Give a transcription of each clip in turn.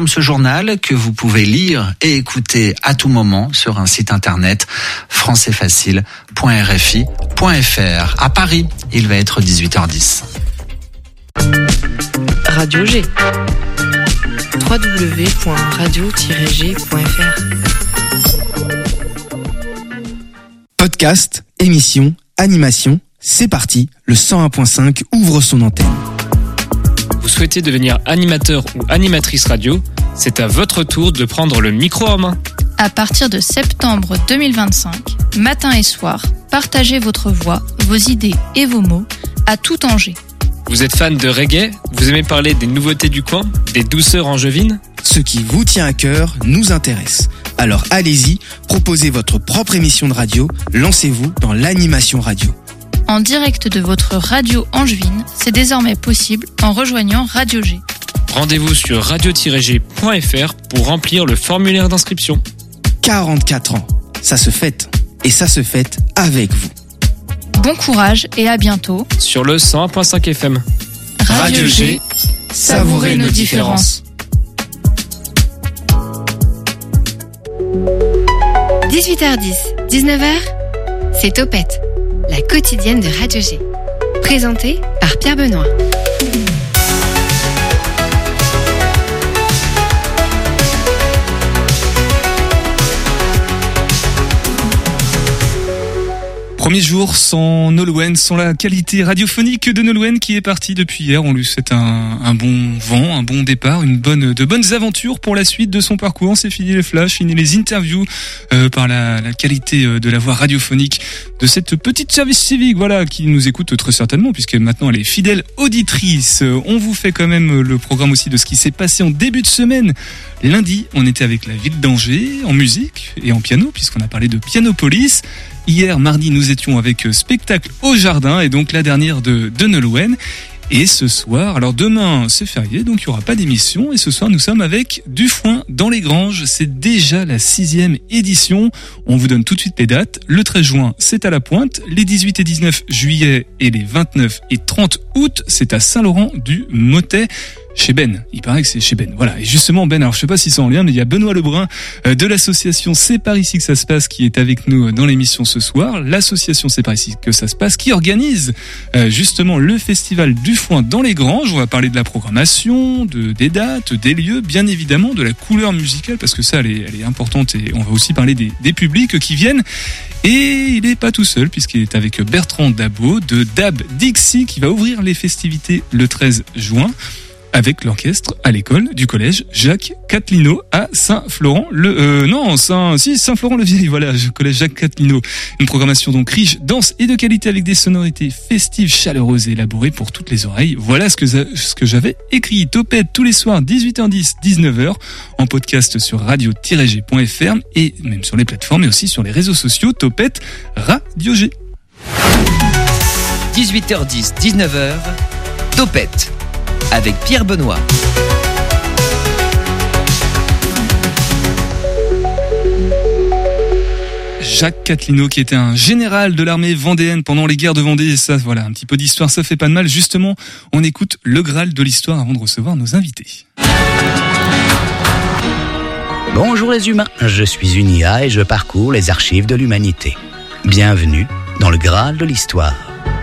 comme ce journal que vous pouvez lire et écouter à tout moment sur un site internet françaisfacile.rfi.fr. À Paris, il va être 18h10. Radio G. www.radio-g.fr. Podcast, émission, animation, c'est parti, le 101.5 ouvre son antenne. Vous souhaitez devenir animateur ou animatrice radio ? C'est à votre tour de prendre le micro en main. À partir de septembre 2025, matin et soir, partagez votre voix, vos idées et vos mots à tout Angers. Vous êtes fan de reggae ? Vous aimez parler des nouveautés du coin ? Des douceurs angevines ? Ce qui vous tient à cœur nous intéresse. Alors allez-y, proposez votre propre émission de radio, lancez-vous dans l'animation radio. En direct de votre radio angevine, c'est désormais possible en rejoignant Radio G. Rendez-vous sur radio-g.fr pour remplir le formulaire d'inscription. 44 ans, ça se fête. Et ça se fête avec vous. Bon courage et à bientôt sur le 101.5 FM. Radio G, savourez nos différences. 18h10, 19h, c'est Topette, la quotidienne de Radio G. Présentée par Pierre Benoît. Premier jour sans Nolwenn, sans la qualité radiophonique de Nolwenn qui est partie depuis hier. On lui souhaite un bon vent, un bon départ, de bonnes aventures pour la suite de son parcours. C'est fini les flashs, fini les interviews par la qualité de la voix radiophonique de cette petite service civique, voilà, qui nous écoute très certainement puisque maintenant elle est fidèle auditrice. On vous fait quand même le programme aussi de ce qui s'est passé en début de semaine. Lundi, on était avec la ville d'Angers en musique et en piano puisqu'on a parlé de Pianopolis. Hier, mardi, nous étions avec spectacle au jardin et donc la dernière de Nolwenn. Et ce soir, alors demain c'est férié donc il n'y aura pas d'émission et ce soir nous sommes avec Du Foin dans les Granges. C'est déjà la 6e édition. On vous donne tout de suite les dates. Le 13 juin c'est à la Pointe, les 18 et 19 juillet et les 29 et 30 août c'est à Saint-Laurent-du-Mottet. Chez Ben, il paraît que c'est chez Ben. Voilà, et justement Ben, alors je sais pas si c'est en lien, mais il y a Benoît Lebrun de l'association C'est par ici que ça se passe qui est avec nous dans l'émission ce soir. L'association C'est par ici que ça se passe qui organise justement le festival du foin dans les Granges. On va parler de la programmation, des dates, des lieux, bien évidemment, de la couleur musicale parce que ça elle est importante et on va aussi parler des publics qui viennent. Et il n'est pas tout seul puisqu'il est avec Bertrand Dabot de Dab Dixie qui va ouvrir les festivités le 13 juin. Avec l'orchestre à l'école du collège Jacques Catlino à Saint-Florent-le-Vieil, voilà, collège Jacques Catlino. Une programmation donc riche, dense et de qualité avec des sonorités festives, chaleureuses et élaborées pour toutes les oreilles. Voilà ce que j'avais écrit. Topette tous les soirs 18h10, 19h en podcast sur radio-g.fr et même sur les plateformes et aussi sur les réseaux sociaux Topette Radio G. 18h10, 19h, Topette avec Pierre Benoît. Jacques Catlino qui était un général de l'armée vendéenne pendant les guerres de Vendée. Et ça, voilà, un petit peu d'histoire, ça fait pas de mal. Justement, on écoute le Graal de l'histoire avant de recevoir nos invités. Bonjour les humains, je suis une IA et je parcours les archives de l'humanité. Bienvenue dans le Graal de l'histoire.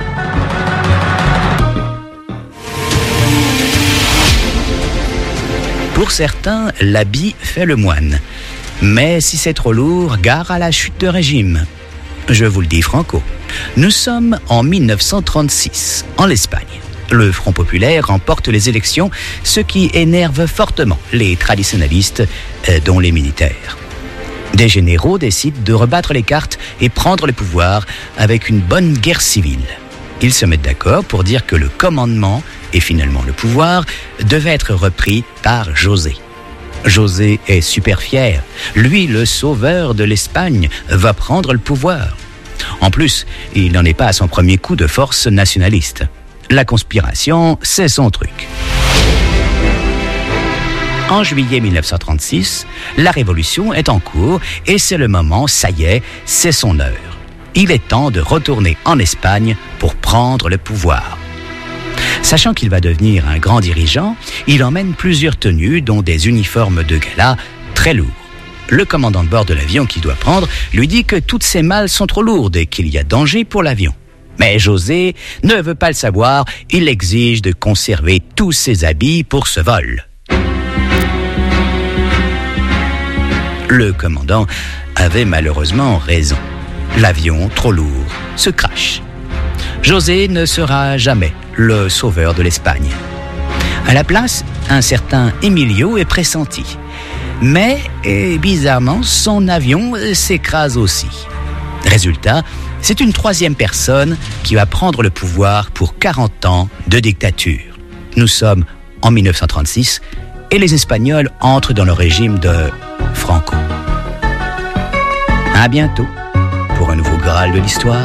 Pour certains, l'habit fait le moine. Mais si c'est trop lourd, gare à la chute de régime. Je vous le dis franco. Nous sommes en 1936, en Espagne. Le Front populaire remporte les élections, ce qui énerve fortement les traditionalistes, dont les militaires. Des généraux décident de rebattre les cartes et prendre le pouvoir avec une bonne guerre civile. Ils se mettent d'accord pour dire que le commandement, et finalement le pouvoir, devait être repris par José. José est super fier. Lui, le sauveur de l'Espagne, va prendre le pouvoir. En plus, il n'en est pas à son premier coup de force nationaliste. La conspiration, c'est son truc. En juillet 1936, la révolution est en cours et c'est le moment, ça y est, c'est son heure. Il est temps de retourner en Espagne pour prendre le pouvoir. Sachant qu'il va devenir un grand dirigeant, il emmène plusieurs tenues, dont des uniformes de gala très lourds. Le commandant de bord de l'avion qu'il doit prendre lui dit que toutes ces malles sont trop lourdes et qu'il y a danger pour l'avion. Mais José ne veut pas le savoir, il exige de conserver tous ses habits pour ce vol. Le commandant avait malheureusement raison. L'avion, trop lourd, se crache. José ne sera jamais le sauveur de l'Espagne. À la place, un certain Emilio est pressenti. Mais, bizarrement, son avion s'écrase aussi. Résultat, c'est une troisième personne qui va prendre le pouvoir pour 40 ans de dictature. Nous sommes en 1936 et les Espagnols entrent dans le régime de Franco. À bientôt pour un nouveau Graal de l'histoire.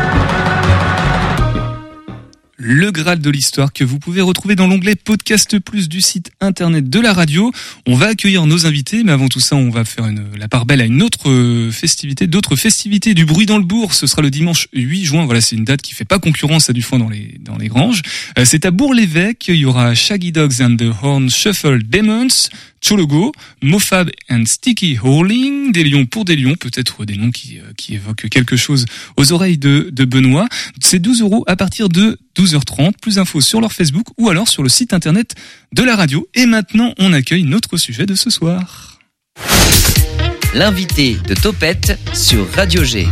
Le Graal de l'histoire que vous pouvez retrouver dans l'onglet Podcast Plus du site internet de la radio. On va accueillir nos invités, mais avant tout ça, on va faire la part belle à une autre festivité, d'autres festivités du bruit dans le bourg. Ce sera le dimanche 8 juin. Voilà, c'est une date qui fait pas concurrence à du foin dans les granges. C'est à Bourg-l'Évêque. Il y aura Shaggy Dogs and the Horn Shuffle Demons, Chologo, Mofab and Sticky Howling, des lions pour des lions, peut-être des noms qui évoquent quelque chose aux oreilles de Benoît. C'est 12 € à partir de 12h30. Plus d'infos sur leur Facebook ou alors sur le site internet de la radio. Et maintenant, on accueille notre sujet de ce soir. L'invité de Topette sur Radio G.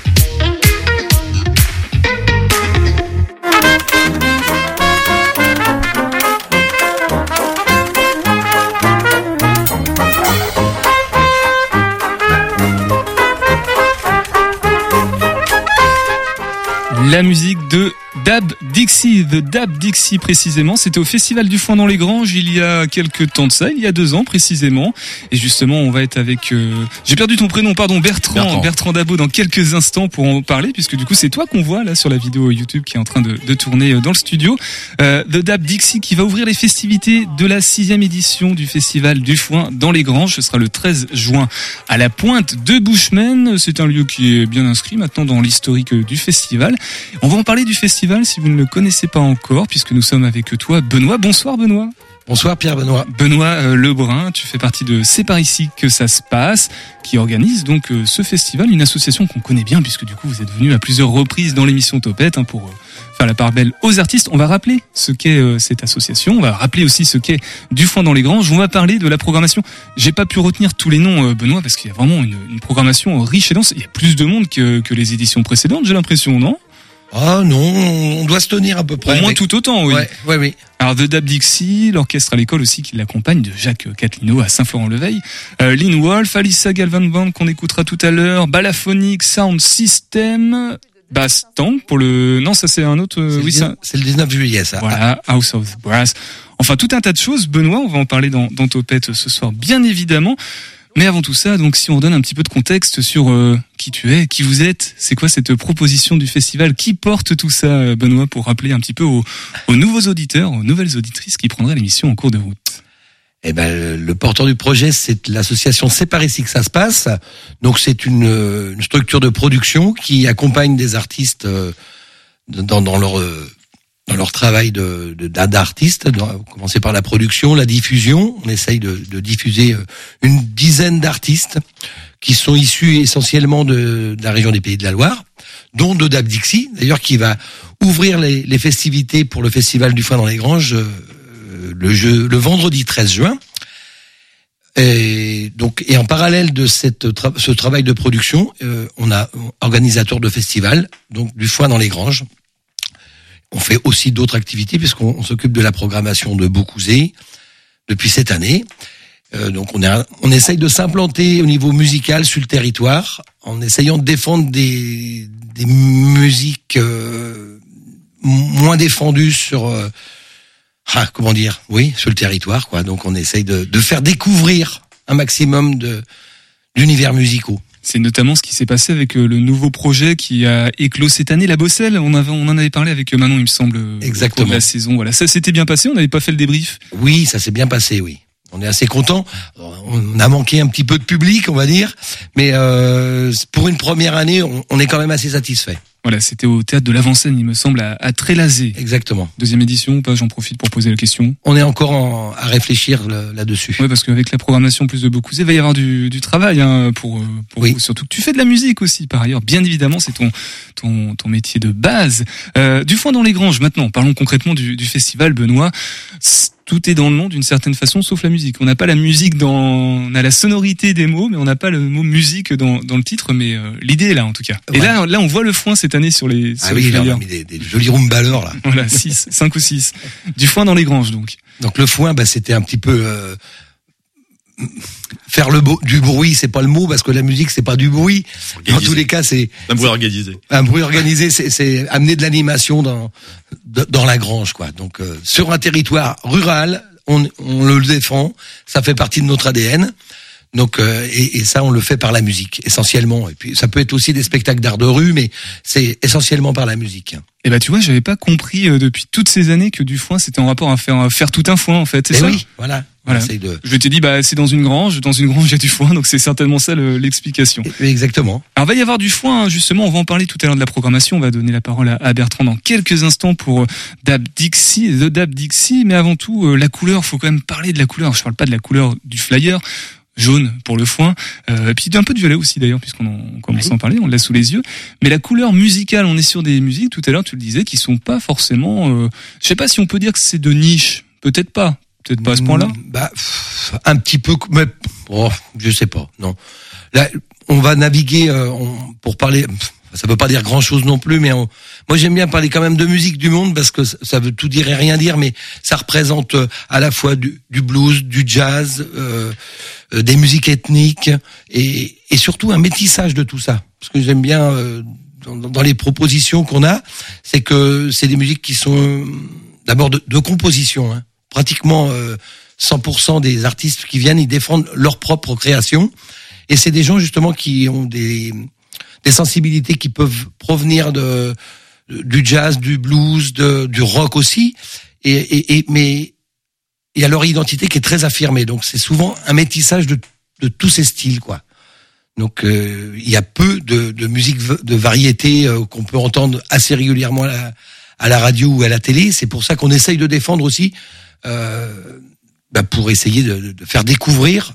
La musique de Dab Dixie, The Dab Dixie précisément, c'était au Festival du Foin dans les Granges il y a quelques temps de ça, il y a 2 ans précisément. Et justement, on va être avec, j'ai perdu ton prénom, pardon, Bertrand Dabo dans quelques instants pour en parler, puisque du coup c'est toi qu'on voit là sur la vidéo YouTube qui est en train de tourner dans le studio. The Dab Dixie qui va ouvrir les festivités de la 6e édition du Festival du Foin dans les Granges. Ce sera le 13 juin à la Pointe de Buchmen. C'est un lieu qui est bien inscrit maintenant dans l'historique du festival. On va en parler du festival si vous ne le connaissez pas encore, puisque nous sommes avec toi, Benoît. Bonsoir Benoît. Bonsoir Pierre-Benoît. Benoît Lebrun, tu fais partie de C'est par ici que ça se passe, qui organise donc ce festival, une association qu'on connaît bien, puisque du coup vous êtes venu à plusieurs reprises dans l'émission Topette pour faire la part belle aux artistes. On va rappeler ce qu'est cette association, on va rappeler aussi ce qu'est Du Foin dans les Granges, on va parler de la programmation. J'ai pas pu retenir tous les noms, Benoît, parce qu'il y a vraiment une programmation riche et dense. Il y a plus de monde que les éditions précédentes, j'ai l'impression, non ? Ah non, on doit se tenir à peu près. Au moins tout autant, oui. Oui. Alors The Dab Dixie, l'orchestre à l'école aussi qui l'accompagne, de Jacques Catlino à Saint-Florent-le-Veil, Lynn Wolf, Alissa Galvan Band qu'on écoutera tout à l'heure, Balaphonic Sound System, Bass Tank pour le... Non, ça c'est un autre... C'est le 19 juillet, ça. Voilà, House of Brass. Enfin, tout un tas de choses. Benoît, on va en parler dans Topette ce soir, bien évidemment. Mais avant tout ça, donc si on donne un petit peu de contexte sur qui tu es, qui vous êtes, c'est quoi cette proposition du festival, qui porte tout ça, Benoît, pour rappeler un petit peu aux nouveaux auditeurs, aux nouvelles auditrices qui prendraient l'émission en cours de route. Eh ben, le porteur du projet, c'est l'association C'est par ici que ça se passe. Donc c'est une structure de production qui accompagne des artistes dans leur travail d'artiste, commencer par la production, la diffusion. On essaye de diffuser une dizaine d'artistes qui sont issus essentiellement de la région des Pays de la Loire, dont de Dab Dixie, d'ailleurs, qui va ouvrir les festivités pour le Festival du Foin dans les Granges le vendredi 13 juin. Et en parallèle de ce travail de production, on a organisateur de festival, donc du Foin dans les Granges. On fait aussi d'autres activités puisqu'on s'occupe de la programmation de Beaucouzé depuis cette année. Donc on essaye de s'implanter au niveau musical sur le territoire en essayant de défendre des musiques moins défendues sur sur le territoire quoi. Donc on essaye de faire découvrir un maximum d'univers musicaux. C'est notamment ce qui s'est passé avec le nouveau projet qui a éclos cette année, la Bosselle. On en avait parlé avec Manon, il me semble, exactement, au cours de la saison. Voilà, ça s'était bien passé. On n'avait pas fait le débrief. Oui, ça s'est bien passé. Oui, on est assez content. On a manqué un petit peu de public, on va dire, mais pour une première année, on est quand même assez satisfait. Voilà, c'était au théâtre de l'Avant-Scène, il me semble, à Trélazé. Exactement. Deuxième édition ou pas, j'en profite pour poser la question. On est encore à réfléchir là-dessus. Oui, parce qu'avec la programmation plus de Beaucouzé, il va y avoir du travail pour oui. vous. Surtout que tu fais de la musique aussi, par ailleurs. Bien évidemment, c'est ton métier de base. Du foin dans les granges, maintenant, parlons concrètement du festival, Benoît. Tout est dans le nom d'une certaine façon, sauf la musique. On n'a pas la musique on a la sonorité des mots, mais on n'a pas le mot musique dans le titre, mais l'idée est là en tout cas. Ouais. Et là, on voit le foin cette année sur les. Ah oui, là, on a mis des jolis rumbaleurs là. Voilà, 5 ou 6. Du foin dans les granges donc. Donc le foin, c'était un petit peu faire du bruit, c'est pas le mot parce que la musique c'est pas du bruit. Organisé. Dans tous les cas, c'est un bruit organisé. Un bruit organisé, c'est amener de l'animation dans la grange quoi. Donc sur un territoire rural, on le défend, ça fait partie de notre ADN. Donc et ça on le fait par la musique essentiellement. Et puis ça peut être aussi des spectacles d'art de rue, mais c'est essentiellement par la musique. Et tu vois, j'avais pas compris depuis toutes ces années que du foin c'était en rapport à faire tout un foin en fait. C'est ça. Oui, voilà. Je t'ai dit c'est dans une grange il y a du foin, donc c'est certainement ça l'explication. Exactement. Alors va y avoir du foin justement, on va en parler tout à l'heure de la programmation, on va donner la parole à Bertrand dans quelques instants pour The Dab Dixie, mais avant tout la couleur, faut quand même parler de la couleur. Je parle pas de la couleur du flyer. Jaune pour le foin, puis un peu de violet aussi d'ailleurs, puisqu'on commence à en parler, on l'a sous les yeux. Mais la couleur musicale, on est sur des musiques, tout à l'heure tu le disais, qui sont pas forcément... je sais pas si on peut dire que c'est de niche, peut-être pas à ce point-là. Un petit peu, mais je sais pas, non. Là, on va naviguer pour parler... Ça veut pas dire grand-chose non plus, mais moi j'aime bien parler quand même de musique du monde parce que ça veut tout dire et rien dire, mais ça représente à la fois du blues, du jazz, des musiques ethniques et surtout un métissage de tout ça. Ce que j'aime bien dans les propositions qu'on a, c'est que c'est des musiques qui sont d'abord de composition. Hein. Pratiquement 100% des artistes qui viennent, ils défendent leur propre création, et c'est des gens justement qui ont des sensibilités qui peuvent provenir du jazz, du blues, du rock aussi, mais il y a leur identité qui est très affirmée. Donc c'est souvent un métissage de tous ces styles, quoi. Donc il y a peu de musique de variété qu'on peut entendre assez régulièrement à la radio ou à la télé. C'est pour ça qu'on essaye de défendre aussi, pour essayer de faire découvrir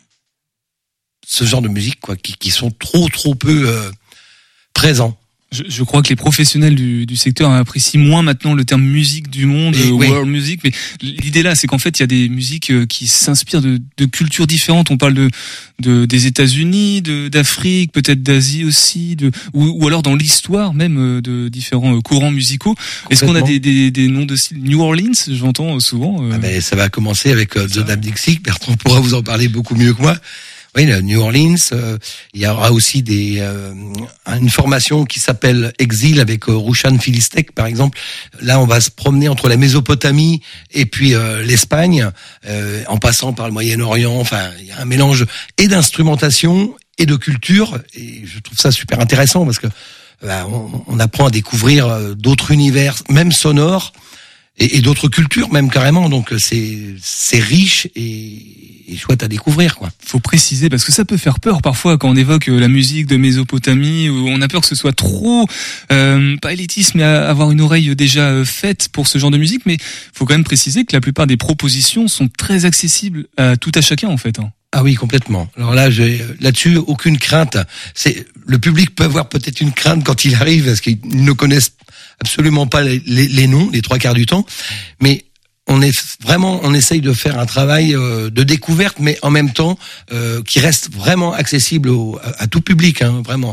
ce genre de musique, quoi, qui sont trop peu présents. Je crois que les professionnels du secteur apprécient moins maintenant le terme musique du monde, world music, mais l'idée là, c'est qu'en fait, il y a des musiques qui s'inspirent de cultures différentes. On parle des États-Unis, d'Afrique, peut-être d'Asie aussi, ou alors dans l'histoire même de différents courants musicaux. Est-ce qu'on a des noms de style New Orleans? J'entends souvent. Ça va commencer avec The Dab Dixie. Bertrand pourra vous en parler beaucoup mieux que moi. Oui, New Orleans. Il y aura aussi une formation qui s'appelle Exil avec Rushan Filistek, par exemple. Là, on va se promener entre la Mésopotamie et puis l'Espagne, en passant par le Moyen-Orient. Enfin, il y a un mélange et d'instrumentation et de culture. Et je trouve ça super intéressant parce que on apprend à découvrir d'autres univers, même sonores, et d'autres cultures, même carrément. Donc c'est riche et chouette à découvrir, quoi. Faut préciser parce que ça peut faire peur parfois quand on évoque la musique de Mésopotamie, où on a peur que ce soit trop pas élitiste, mais avoir une oreille déjà faite pour ce genre de musique. Mais faut quand même préciser que la plupart des propositions sont très accessibles à tout à chacun en fait. Ah oui, complètement. Alors là-dessus, aucune crainte. Le public peut avoir peut-être une crainte quand il arrive parce qu'ils ne connaissent absolument pas les noms, les trois quarts du temps, mais on essaye de faire un travail de découverte, mais en même temps qui reste vraiment accessible à tout public, hein, vraiment.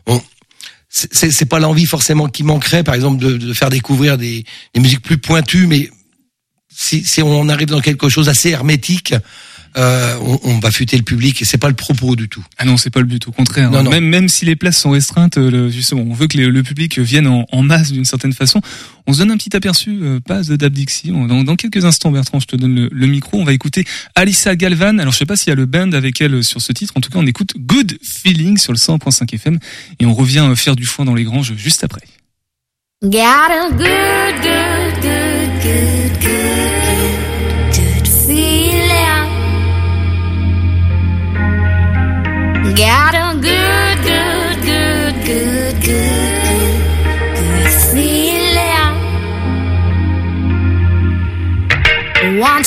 C'est pas l'envie forcément qui manquerait, par exemple, de faire découvrir des musiques plus pointues, mais si on arrive dans quelque chose assez hermétique, on va futer le public et c'est pas le propos du tout. Ah non, c'est pas le but, au contraire. Non. Même si les places sont restreintes, justement, on veut que le public vienne en masse d'une certaine façon. On se donne un petit aperçu, pas The Dab Dixie. Dans quelques instants, Bertrand, je te donne le micro. On va écouter Alyssa Galvan. Alors, je sais pas s'il y a le band avec elle sur ce titre. En tout cas, on écoute Good Feeling sur le 100.5 FM et on revient faire du foin dans les granges juste après. Got a good feeling. Got a good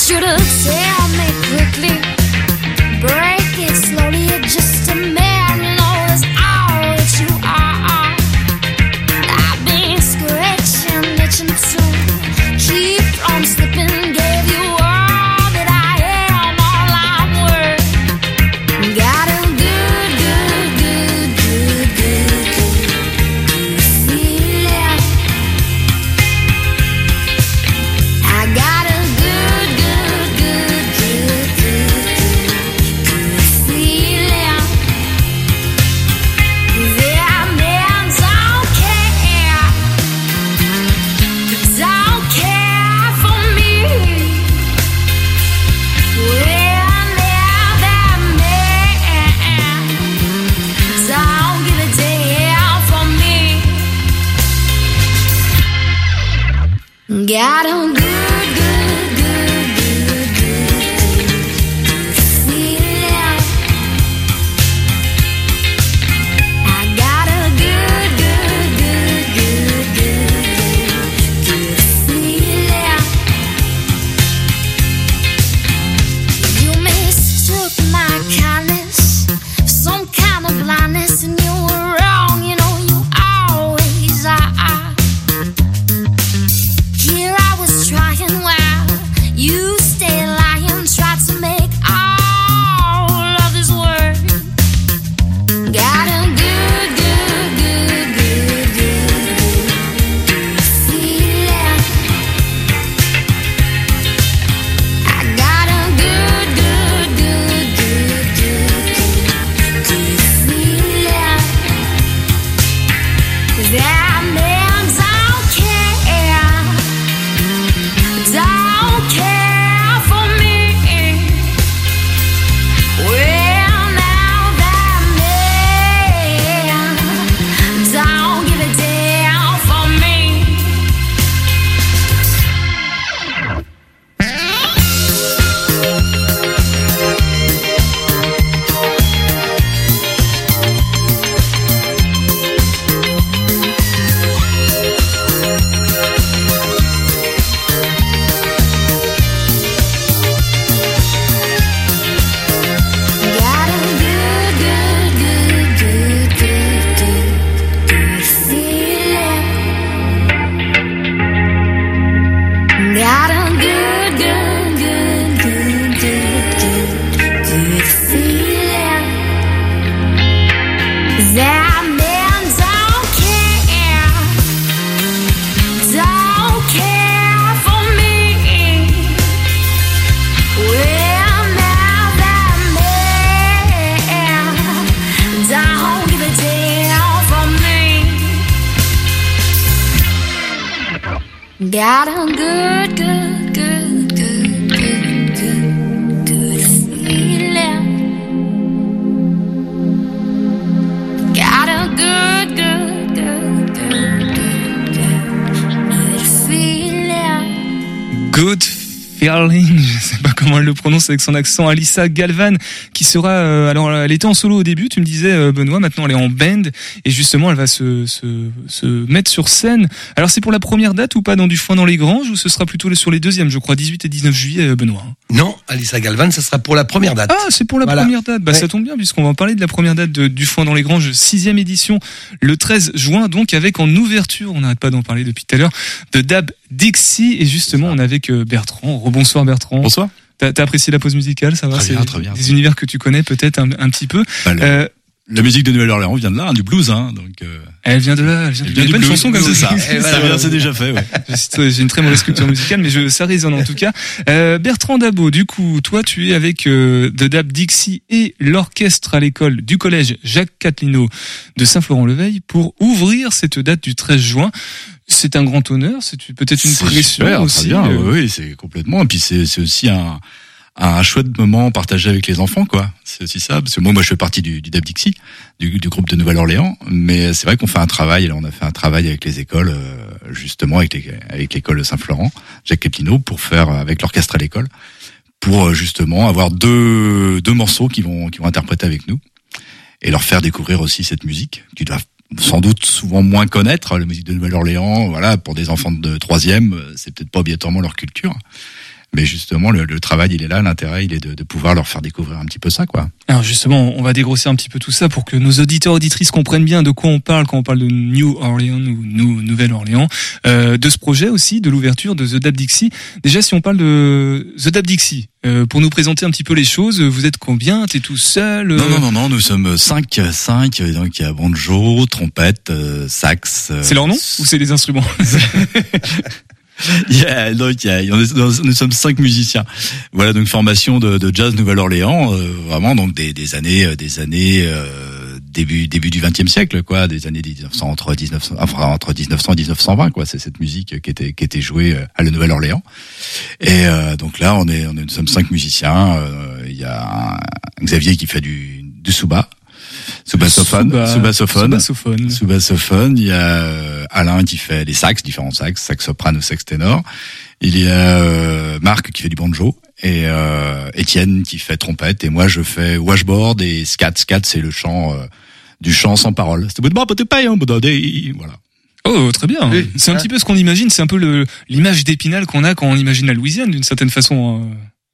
want you to tell me quickly. Break it slowly, you're just a man, you know it's all that you are. I've been scratching, itching to keep from slipping. Gave you all that I am, all I'm worth. Got a good, good, good, good, good, good feeling. I got a good, good, good, good, good, good feeling. That man don't care for me. Well, now that man don't give a damn for me. Got a good, good, good, good, good, good feeling. I got a good, good, good, good, good, good feeling. You mistook my kindness for some kind of blindness, and you were wrong. You know you always are. Here I was trying while you stayed lying, tried to make all of this work. Got a good, good, good, good, good, good feeling. I got a good, good, good, good, good, good feeling. That man don't care for me. Well, now that man don't give a damn for me. Got a good, good, good, good, good, good, good feeling. Got a good, good, good, good, good, good, good feeling. That man don't care for me. Well, now that man don't give a damn for me. Got a good, good, good, good, good, good, good feeling. Got a good, good, good, good, good, good, good feeling. Good Feeling, je sais pas comment elle le prononce avec son accent, Alyssa Galvan, qui sera, alors elle était en solo au début, tu me disais Benoît, maintenant elle est en band, et justement elle va se mettre sur scène. Alors c'est pour la première date ou pas dans Du Foin dans les Granges, ou ce sera plutôt sur les deuxièmes, je crois, 18 et 19 juillet, Benoît? Non, Alyssa Galvan, ça sera pour la première date. Ah, c'est pour la première date. Bah, ouais. Ça tombe bien, puisqu'on va en parler de la première date de Du Foin dans les Granges, 6e édition, le 13 juin, donc, avec en ouverture, on n'arrête pas d'en parler depuis tout à l'heure, de Dab Dixie, et justement, on est avec Bertrand. Rebonsoir Bertrand. Bonsoir. T'as apprécié la pause musicale, ça va? Très bien, très bien. Des univers que tu connais peut-être un petit peu. Bah, la musique de Nouvelle-Orléans vient de là, du blues, hein, donc. Elle vient de là, il y a pas une chanson comme ça. C'est ça. C'est déjà fait, ouais. J'ai une très mauvaise culture musicale, mais ça résonne en tout cas. Bertrand Dabo, du coup, toi, tu es avec The Dab Dixie et l'orchestre à l'école du collège Jacques Catlino de Saint-Florent-le-Veil pour ouvrir cette date du 13 juin. C'est un grand honneur, c'est peut-être une pression super, aussi. Très bien, oui, c'est complètement. Et puis c'est aussi un chouette moment partagé avec les enfants, quoi. C'est aussi ça, parce que moi je fais partie du Dab Dixie, du groupe de Nouvelle-Orléans, mais c'est vrai qu'on fait un travail, là on a fait un travail avec les écoles, justement avec l'école de Saint-Florent, Jacques Catlino, pour faire avec l'orchestre à l'école, pour justement avoir deux morceaux qui vont interpréter avec nous, et leur faire découvrir aussi cette musique, qu'ils doivent sans doute souvent moins connaître, la musique de Nouvelle-Orléans, voilà, pour des enfants de 3e, c'est peut-être pas obligatoirement leur culture. Mais justement, le travail, il est là, l'intérêt, il est de pouvoir leur faire découvrir un petit peu ça, quoi. Alors justement, on va dégrossir un petit peu tout ça pour que nos auditeurs auditrices comprennent bien de quoi on parle quand on parle de New Orleans ou Nouvelle-Orléans, de ce projet aussi, de l'ouverture de The Dab Dixie. Déjà, si on parle de The Dab Dixie, pour nous présenter un petit peu les choses, vous êtes combien? T'es tout seul? Non, nous sommes 5, donc il y a banjo, trompette, sax. C'est leur nom ou c'est les instruments? Nous sommes 5 musiciens. Voilà, donc formation de jazz Nouvelle-Orléans, vraiment donc des années début du XXe siècle, quoi, des années 1900 entre 1900 et 1920, quoi. C'est cette musique qui était jouée à la Nouvelle-Orléans. Et donc là, nous sommes 5 musiciens. Il y a Xavier qui fait du souba. Soubasophone. Il y a Alain qui fait les sax, différents sax soprano, sax ténor. Il y a Marc qui fait du banjo et Étienne qui fait trompette et moi je fais washboard et scat. Scat, c'est le chant du chant sans parole. Voilà. Oh, très bien. Oui, c'est un petit peu ce qu'on imagine, c'est un peu l'image d'Épinal qu'on a quand on imagine la Louisiane d'une certaine façon.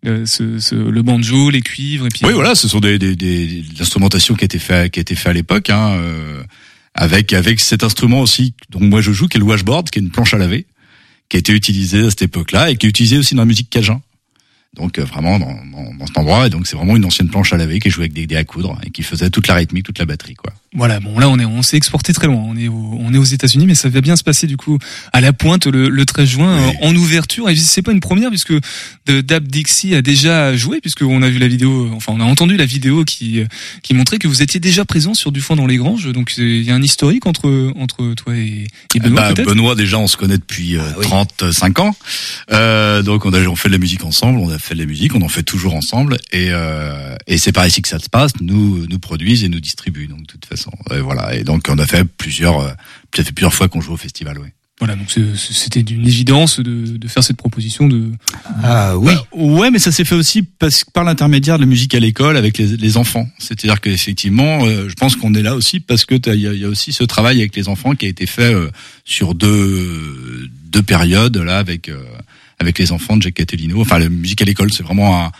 Le banjo, les cuivres et puis. Oui, voilà, ce sont des l'instrumentation qui a été fait à l'époque, hein, avec cet instrument aussi dont moi je joue, qui est le washboard, qui est une planche à laver, qui a été utilisée à cette époque-là et qui est utilisée aussi dans la musique cajun. Donc vraiment dans cet endroit, et donc c'est vraiment une ancienne planche à laver qui est jouée avec des dés à coudre et qui faisait toute la rythmique, toute la batterie, quoi. Voilà, bon là on s'est exporté très loin, on est aux États-Unis, mais ça va bien se passer du coup à la Pointe le 13 juin, oui. En ouverture, et c'est pas une première puisque The Dab Dixie a déjà joué, puisque on a vu la vidéo, enfin on a entendu la vidéo qui montrait que vous étiez déjà présent sur Du Foin dans les Granges, donc il y a un historique entre toi et Benoît, peut-être. Benoît, déjà on se connaît depuis 35 ans, donc on fait de la musique ensemble, on a fait de la musique, on en fait toujours ensemble, et c'est par ici que ça se passe, nous produisent et nous distribuent, donc de toute façon. Et voilà, et donc on a fait plusieurs fois qu'on joue au festival, oui. Voilà, donc c'était d'une évidence de faire cette proposition de. Ah oui. Ouais, mais ça s'est fait aussi par l'intermédiaire de la musique à l'école avec les enfants. C'est-à-dire qu'effectivement, je pense qu'on est là aussi parce que il y a aussi ce travail avec les enfants qui a été fait sur deux périodes là avec les enfants de Jacques Catelino. Enfin, la musique à l'école, c'est vraiment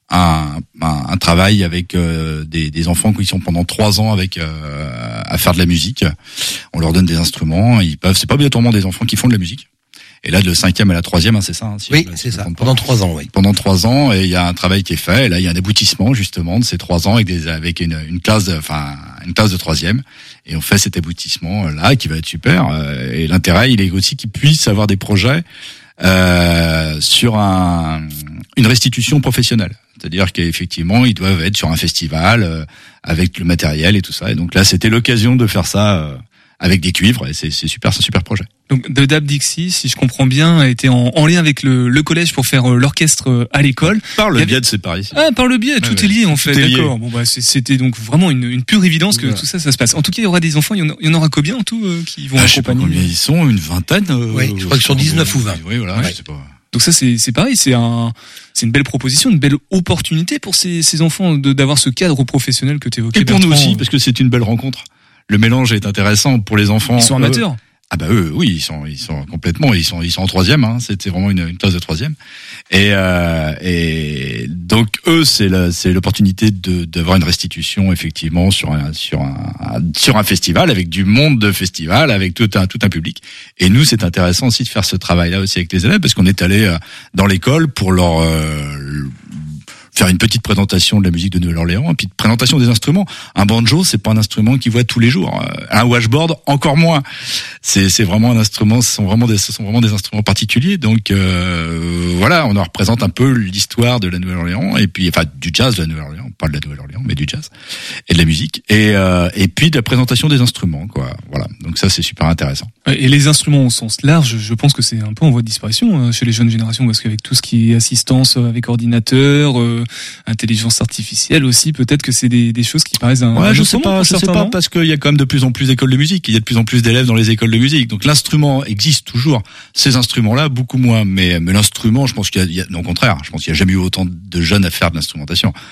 un travail avec des enfants qui sont pendant 3 ans à faire de la musique. On leur donne des instruments, c'est pas obligatoirement des enfants qui font de la musique. Et là, de la 5e à la 3e, hein, c'est ça. Hein, oui, c'est ça. Pendant 3 ans, oui. Pendant 3 ans, et il y a un travail qui est fait. Et là, il y a un aboutissement justement de ces 3 ans avec une classe de 3e. Et on fait cet aboutissement là qui va être super. Et l'intérêt, il est aussi qu'ils puissent avoir des projets sur une restitution professionnelle. C'est-à-dire qu'effectivement, ils doivent être sur un festival avec le matériel et tout ça. Et donc là, c'était l'occasion de faire ça avec des cuivres. Et c'est un super projet. Donc The Dab Dixie, si je comprends bien, a été en lien avec le collège pour faire l'orchestre à l'école. Par le biais de C'est Paris. Ah, par le biais, tout est lié en fait. D'accord. Bon c'était donc vraiment une pure évidence que tout ça se passe. En tout cas, il y aura des enfants. Il y en aura combien en tout qui vont accompagner? Je sais pas combien ils sont, une vingtaine. Oui, je crois qu'ils sont 19 ou 20. Oui, voilà. Ouais. Je sais pas. Donc ça c'est pareil, c'est une belle proposition, une belle opportunité pour ces enfants d'avoir ce cadre professionnel que tu évoquais. Et pour nous aussi, parce que c'est une belle rencontre. Le mélange est intéressant pour les enfants. Ils sont amateurs. Ah bah eux, oui, ils sont complètement, ils sont en 3e, hein. C'était vraiment une classe de 3e. Et donc eux, c'est l'opportunité d'avoir une restitution effectivement sur un festival avec du monde de festival, avec tout un public. Et nous, c'est intéressant aussi de faire ce travail-là aussi avec les élèves parce qu'on est allé dans l'école pour leur faire une petite présentation de la musique de Nouvelle-Orléans, et puis présentation des instruments. Un banjo, c'est pas un instrument qu'ils voient tous les jours. Un washboard, encore moins. C'est vraiment un instrument, ce sont vraiment des instruments particuliers. Donc voilà, on leur représente un peu l'histoire de la Nouvelle-Orléans, et puis enfin du jazz de la Nouvelle-Orléans, pas de la Nouvelle-Orléans, mais du jazz et de la musique, et puis de la présentation des instruments, quoi. Voilà. Donc ça, c'est super intéressant. Et les instruments au sens large, je pense que c'est un peu en voie de disparition chez les jeunes générations, parce qu'avec tout ce qui est assistance avec ordinateur, intelligence artificielle aussi, peut-être que c'est des choses qui paraissent je sais pas, parce qu'il y a quand même de plus en plus d'écoles de musique, il y a de plus en plus d'élèves dans les écoles de musique, donc l'instrument existe toujours. Ces instruments-là, beaucoup moins, mais l'instrument, je pense qu'il y a, non, au contraire, je pense qu'il y a jamais eu autant de jeunes à faire de l'instrumentation.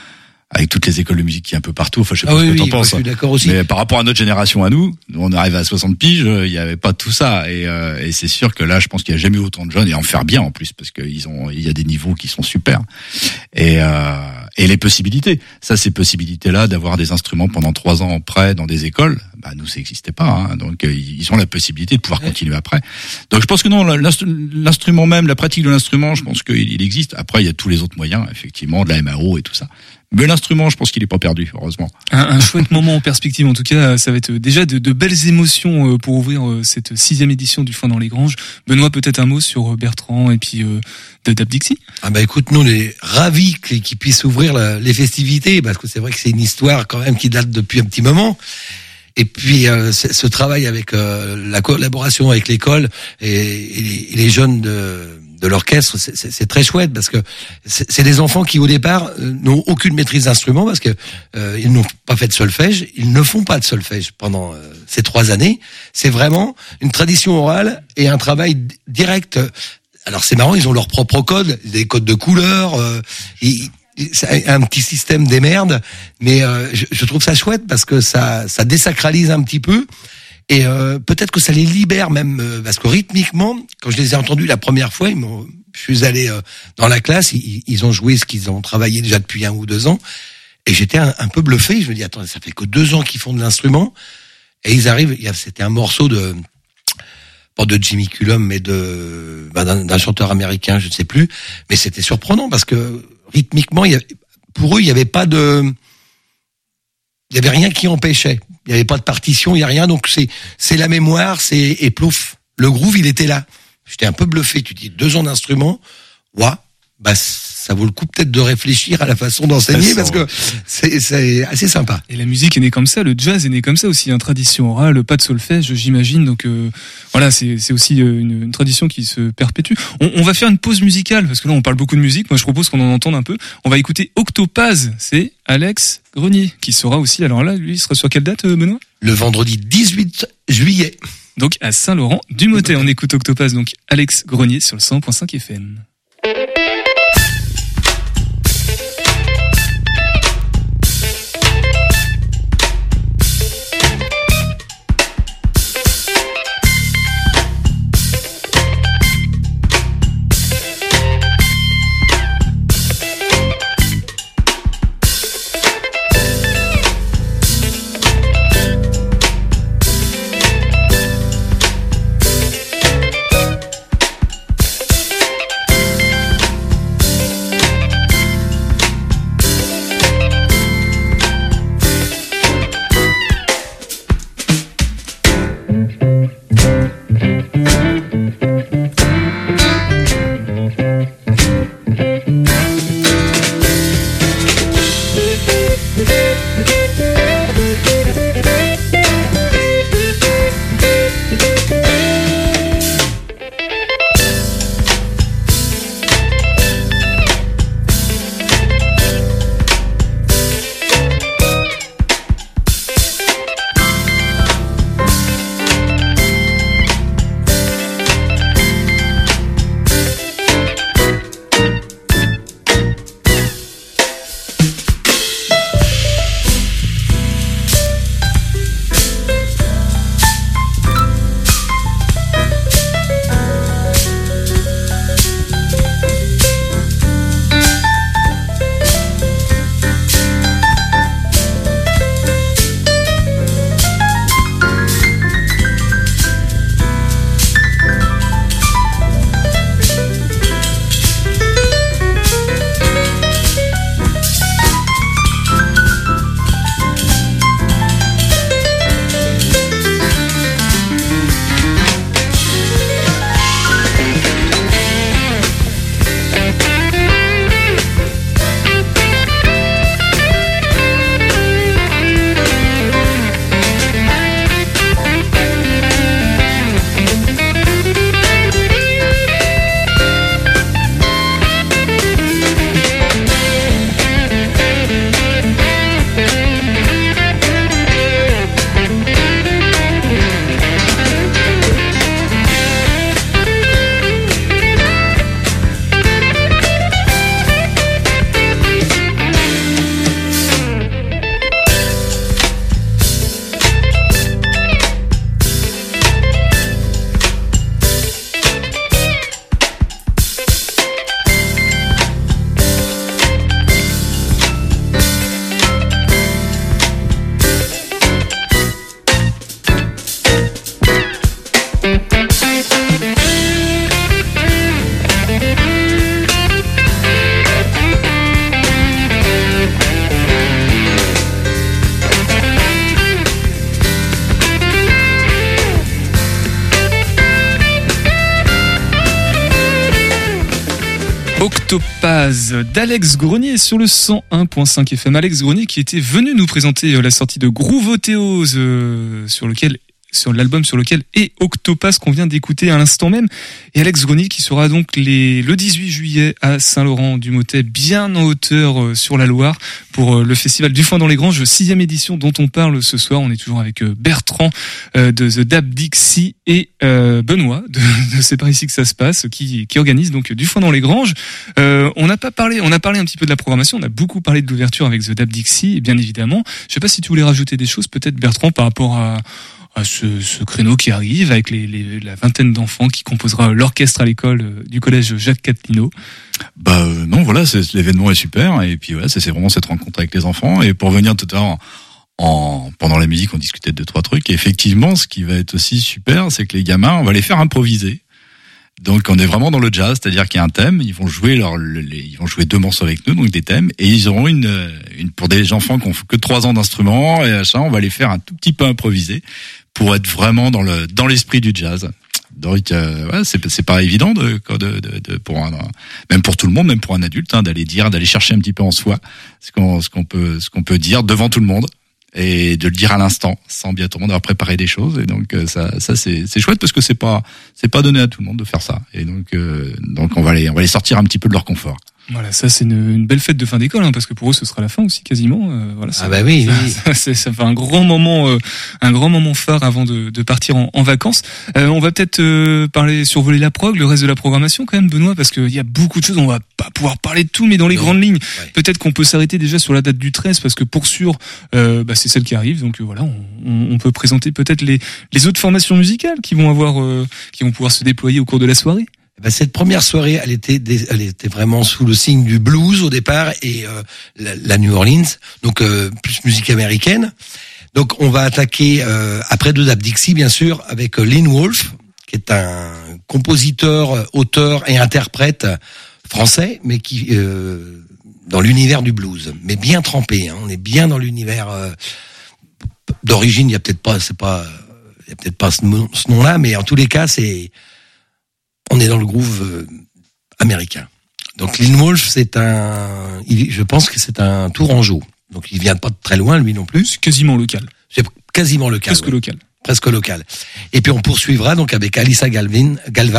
avec toutes les écoles de musique qui est un peu partout. Enfin, je sais pas Ah ce oui, que t'en oui, moi, penses. je suis d'accord aussi. Mais par rapport à notre génération à nous, on arrive à 60 piges, il y avait pas tout ça. Et c'est sûr que là, je pense qu'il y a jamais eu autant de jeunes et en faire bien en plus, parce qu'il y a des niveaux qui sont super. Et les possibilités. Ça, ces possibilités-là d'avoir des instruments pendant 3 ans près dans des écoles, bah, nous, ça n'existait pas, hein. Donc, ils ont la possibilité de pouvoir continuer après. Donc, je pense que non, l'instrument même, la pratique de l'instrument, je pense qu'il existe. Après, il y a tous les autres moyens, effectivement, de la MAO et tout ça. Mais l'instrument, je pense qu'il est pas perdu, heureusement. Un chouette moment en perspective. En tout cas, ça va être déjà de belles émotions pour ouvrir cette 6e édition du Foin dans les Granges. Benoît, peut-être un mot sur Bertrand et puis de Dab Dixie. Ah bah écoute, nous on est ravis qu'ils puissent ouvrir les festivités, parce que c'est vrai que c'est une histoire quand même qui date depuis un petit moment. Et puis ce travail avec la collaboration avec l'école et les jeunes de l'orchestre, c'est très chouette, parce que c'est des enfants qui au départ n'ont aucune maîtrise d'instrument, parce que ils n'ont pas fait de solfège, ils ne font pas de solfège pendant ces 3 années. C'est vraiment une tradition orale et un travail direct. Alors c'est marrant, ils ont leur propre code, des codes de couleurs, c'est un petit système d'émerde, mais je trouve ça chouette parce que ça désacralise un petit peu. Et peut-être que ça les libère même, parce que rythmiquement, quand je les ai entendus la première fois, je suis allé dans la classe, ils ont joué ce qu'ils ont travaillé déjà depuis 1 ou 2 ans, et j'étais un peu bluffé. Je me dis, attends, ça fait que 2 ans qu'ils font de l'instrument, et ils arrivent. C'était un morceau pas de Jimmy Cullum, mais d'un chanteur américain, je ne sais plus, mais c'était surprenant parce que rythmiquement, pour eux, il y avait rien qui empêchait. Il n'y avait pas de partition, il n'y a rien. Donc c'est la mémoire, et plouf, le groove, il était là. J'étais un peu bluffé. Tu dis 2 ans d'instrument, bah ça vaut le coup peut-être de réfléchir à la façon d'enseigner, parce que c'est assez sympa. Et la musique est née comme ça, le jazz est né comme ça aussi, une tradition orale, pas de solfège, j'imagine. Donc voilà, c'est aussi une tradition qui se perpétue. On va faire une pause musicale, parce que là on parle beaucoup de musique. Moi je propose qu'on en entende un peu. On va écouter Octopase, c'est Alex Grenier qui sera aussi. Alors là, lui, il sera sur quelle date, Benoît ? Le vendredi 18 juillet. Donc à Saint-Laurent-du-Mottet. On écoute Octopase, donc Alex Grenier sur le 100.5 FM. Octopaz d'Alex Grenier sur le 101.5 FM. Alex Grenier qui était venu nous présenter la sortie de Groovoteos sur l'album sur lequel est Octopaz qu'on vient d'écouter à l'instant même. Et Alex Grenier qui sera donc le 18 juillet à Saint-Laurent-du-Mottet, bien en hauteur sur la Loire, pour le festival du Foin dans les Granges, 6e édition dont on parle ce soir. On est toujours avec Bertrand de The Dab Dixie et Benoît de C'est par ici que ça se passe, qui organise donc du Foin dans les Granges. On a parlé un petit peu de la programmation, on a beaucoup parlé de l'ouverture avec The Dab Dixie, et bien évidemment. Je sais pas si tu voulais rajouter des choses, peut-être Bertrand, par rapport à ce créneau qui arrive avec la vingtaine d'enfants qui composera l'orchestre à l'école du collège Jacques Catlino. Non, voilà, l'événement est super, et puis voilà, c'est vraiment cette rencontre avec les enfants. Et pour venir tout à l'heure, pendant la musique, on discutait de 2-3 trucs, et effectivement, ce qui va être aussi super, c'est que les gamins, on va les faire improviser. Donc on est vraiment dans le jazz, c'est-à-dire qu'il y a un thème, ils vont jouer ils vont jouer 2 morceaux avec nous, donc des thèmes, et ils auront une pour des enfants qui ont que 3 ans d'instrument, et ça, on va les faire un tout petit peu improviser pour être vraiment dans l'esprit du jazz. Donc c'est pas évident même pour tout le monde, même pour un adulte, d'aller chercher un petit peu en soi ce qu'on peut dire devant tout le monde, et de le dire à l'instant, sans bien tout le monde avoir préparé des choses. Et donc ça c'est chouette, parce que c'est pas donné à tout le monde de faire ça. Et donc on va les sortir un petit peu de leur confort. Voilà, ça c'est une belle fête de fin d'école, parce que pour eux ce sera la fin aussi quasiment. Oui. Ça fait un grand moment phare avant de partir en vacances. On va peut-être survoler la prog, le reste de la programmation quand même, Benoît, parce qu'il y a beaucoup de choses. On va pas pouvoir parler de tout, mais dans les grandes lignes, peut-être qu'on peut s'arrêter déjà sur la date du 13, parce que pour sûr, c'est celle qui arrive. Donc voilà, on peut présenter peut-être les autres formations musicales qui vont pouvoir se déployer au cours de la soirée. Cette première soirée, elle était vraiment sous le signe du blues au départ, et la New Orleans, donc plus musique américaine. Donc on va attaquer après The Dab Dixie, bien sûr, avec Lynn Wolf, qui est un compositeur, auteur et interprète français, mais qui dans l'univers du blues, mais bien trempé. On est bien dans l'univers d'origine. Il y a peut-être pas ce nom-là, mais en tous les cas, on est dans le groove américain. Donc Lynn Wolf, je pense que c'est un Tourangeau. Donc il vient pas de très loin, lui non plus. C'est quasiment local. C'est quasiment local. Presque local. Et puis on poursuivra donc avec Alyssa Galvin,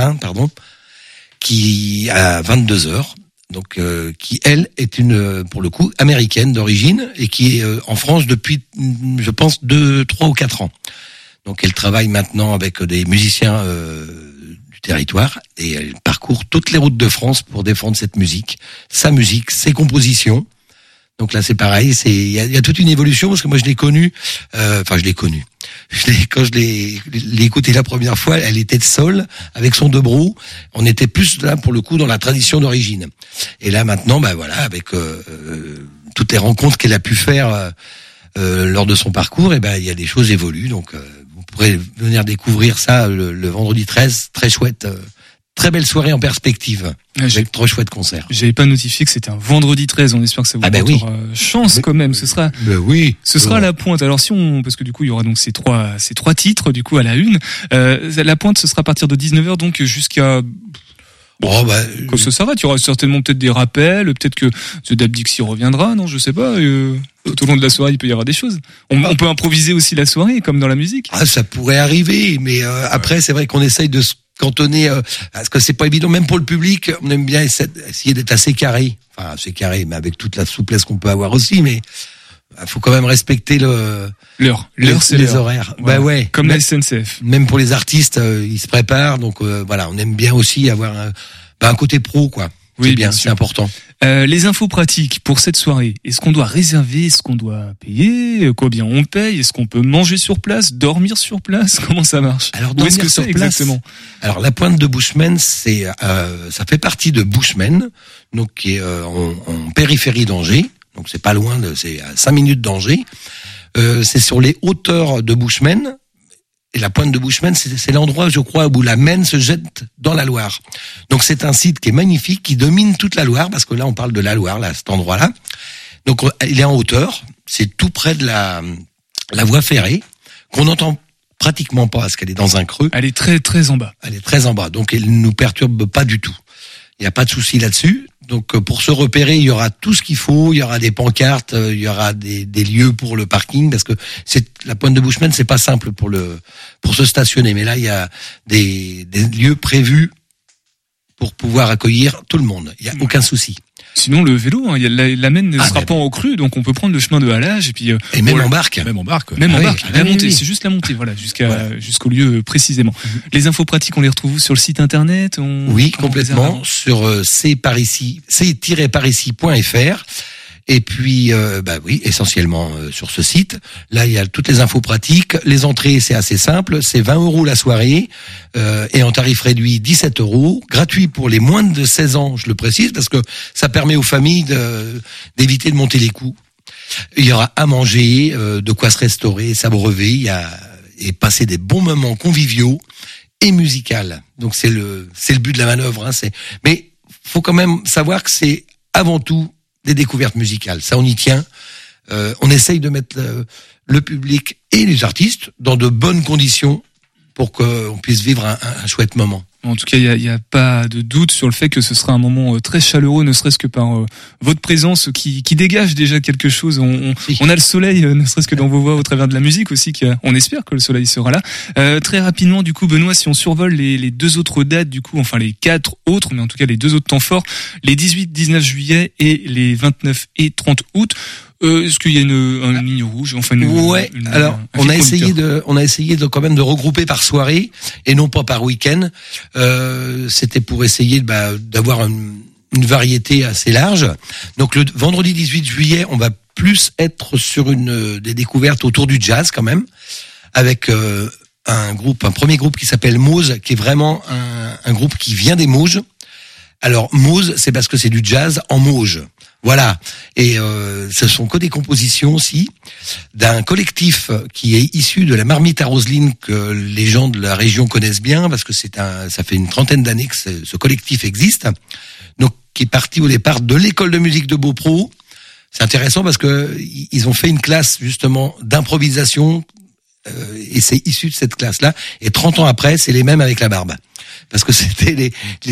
qui à 22h, donc qui elle est pour le coup américaine d'origine, et qui est en France depuis, je pense, 3 ou 4 ans. Donc elle travaille maintenant avec des musiciens territoire, et elle parcourt toutes les routes de France pour défendre cette musique, sa musique, ses compositions. Donc là c'est pareil, il y a toute une évolution, parce que moi je l'ai connue, quand je l'ai écoutée la première fois, elle était seule avec son dobro. On était plus là pour le coup dans la tradition d'origine. Et là maintenant, avec toutes les rencontres qu'elle a pu faire lors de son parcours, et il y a des choses évoluent. Donc vous pourrez venir découvrir ça le vendredi 13, très chouette, très belle soirée en perspective, avec trop chouette concert. J'avais pas notifié que c'était un vendredi 13, on espère que ça vous portera chance quand même, ce sera à la pointe. Alors parce que du coup il y aura donc ces trois titres du coup à la une, la pointe ce sera à partir de 19h donc jusqu'à... Quand ça s'arrête, il y aura certainement peut-être des rappels, peut-être que The Dab Dixie reviendra, non, je sais pas, tout au long de la soirée, il peut y avoir des choses. On peut improviser aussi la soirée, comme dans la musique. Ça pourrait arriver, mais après, c'est vrai qu'on essaye de se cantonner, parce que c'est pas évident, même pour le public, on aime bien essayer d'être assez carré. Enfin, assez carré, mais avec toute la souplesse qu'on peut avoir aussi, mais faut quand même respecter l'heure, c'est les horaires. Voilà. Comme la SNCF. Même pour les artistes, ils se préparent, donc on aime bien aussi avoir un côté pro, quoi. Oui, c'est bien, c'est important. Les infos pratiques pour cette soirée. Est-ce qu'on doit réserver? Est-ce qu'on doit payer? Combien on paye? Est-ce qu'on peut manger sur place? Dormir sur place? Comment ça marche? Alors, dormir sur place, exactement. Alors, la pointe de Bushman, ça fait partie de Bushman, donc qui est en périphérie d'Angers. Donc c'est pas loin, c'est à 5 minutes d'Angers. C'est sur les hauteurs de Bushman. Et la pointe de Bushman, c'est l'endroit, je crois, où la Maine se jette dans la Loire. Donc c'est un site qui est magnifique, qui domine toute la Loire, parce que là on parle de la Loire, là, cet endroit-là. Donc il est en hauteur, c'est tout près de la voie ferrée, qu'on n'entend pratiquement pas, parce qu'elle est dans un creux. Elle est très très en bas. Elle est très en bas, donc elle ne nous perturbe pas du tout. Il n'y a pas de souci là-dessus. Donc pour se repérer, il y aura tout ce qu'il faut, il y aura des pancartes, il y aura des lieux pour le parking, parce que la pointe de Bushman, c'est pas simple pour se stationner, mais là il y a des lieux prévus pour pouvoir accueillir tout le monde. Il y a aucun souci. Sinon le vélo, hein, la Maine ne sera pas en crue, donc on peut prendre le chemin de halage et puis même en barque. Même en barque. Même en barque. La montée, c'est juste la montée, voilà, jusqu'au lieu précisément. Les infos pratiques, on les retrouve sur le site internet. Oui, complètement sur c-parisis.fr. Et puis, oui, essentiellement sur ce site. Là, il y a toutes les infos pratiques. Les entrées, c'est assez simple. C'est 20 € la soirée et en tarif réduit 17 €. Gratuit pour les moins de 16 ans, je le précise, parce que ça permet aux familles d'éviter de monter les coûts. Il y aura à manger, de quoi se restaurer, s'abreuver, et passer des bons moments conviviaux et musicaux. Donc c'est le but de la manœuvre. Hein, mais faut quand même savoir que c'est avant tout des découvertes musicales. Ça, on y tient. On essaye de mettre le public et les artistes dans de bonnes conditions pour qu'on puisse vivre un chouette moment. En tout cas, il y a pas de doute sur le fait que ce sera un moment très chaleureux, ne serait-ce que par votre présence qui dégage déjà quelque chose. On a le soleil, ne serait-ce que dans vos voix au travers de la musique aussi. On espère que le soleil sera là. Très rapidement, du coup, Benoît, si on survole les deux autres dates, du coup, enfin les 4 autres, mais en tout cas les 2 autres temps forts, les 18-19 juillet et les 29 et 30 août. Est-ce qu'il y a une ligne rouge, enfin alors on a essayé de quand même de regrouper par soirée et non pas par week-end. C'était pour essayer d'avoir une variété assez large. Donc le vendredi 18 juillet, on va plus être sur des découvertes autour du jazz quand même, avec un premier groupe qui s'appelle Mose, qui est vraiment un groupe qui vient des Mauges. Alors Mose, c'est parce que c'est du jazz en Mauges. Voilà. Et ce sont que des compositions aussi d'un collectif qui est issu de la Marmite à Roseline, que les gens de la région connaissent bien parce que ça fait une trentaine d'années que ce collectif existe. Donc qui est parti au départ de l'école de musique de Beaupro. C'est intéressant parce que ils ont fait une classe justement d'improvisation et c'est issu de cette classe-là. Et 30 ans après, c'est les mêmes avec la barbe. Parce que c'était